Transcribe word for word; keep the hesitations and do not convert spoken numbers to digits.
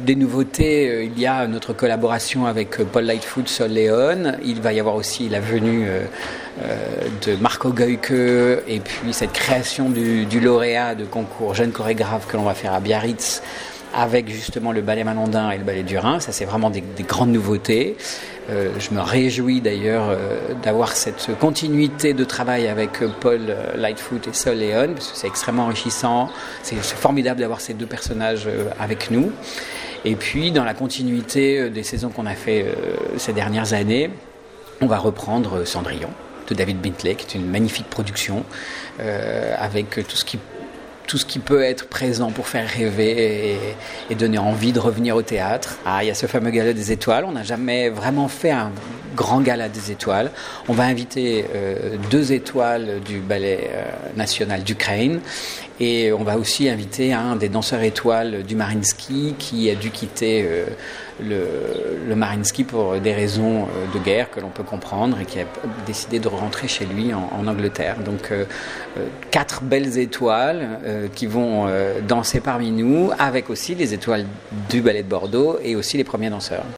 des nouveautés, il y a notre collaboration avec Paul Lightfoot, Sol Leon. Il va y avoir aussi la venue de Marco Goyke et puis cette création du, du lauréat de concours jeune chorégraphe que l'on va faire à Biarritz avec justement le ballet Manondin et le ballet du Rhin. Ça, c'est vraiment des, des grandes nouveautés. Euh, je me réjouis d'ailleurs euh, d'avoir cette continuité de travail avec Paul Lightfoot et Sol Leon, parce que c'est extrêmement enrichissant. C'est, c'est formidable d'avoir ces deux personnages euh, avec nous. Et puis, dans la continuité des saisons qu'on a fait euh, ces dernières années, on va reprendre Cendrillon de David Bintley, qui est une magnifique production euh, avec tout ce qui tout ce qui peut être présent pour faire rêver et, et donner envie de revenir au théâtre. Ah, il y a ce fameux gala des étoiles. On n'a jamais vraiment fait un grand gala des étoiles. On va inviter euh, deux étoiles du ballet euh, national d'Ukraine et on va aussi inviter un des danseurs étoiles du Mariinsky qui a dû quitter euh, le, le Mariinsky pour des raisons de guerre que l'on peut comprendre et qui a décidé de rentrer chez lui en, en Angleterre. Donc euh, quatre belles étoiles euh, qui vont euh, danser parmi nous, avec aussi les étoiles du ballet de Bordeaux et aussi les premiers danseurs.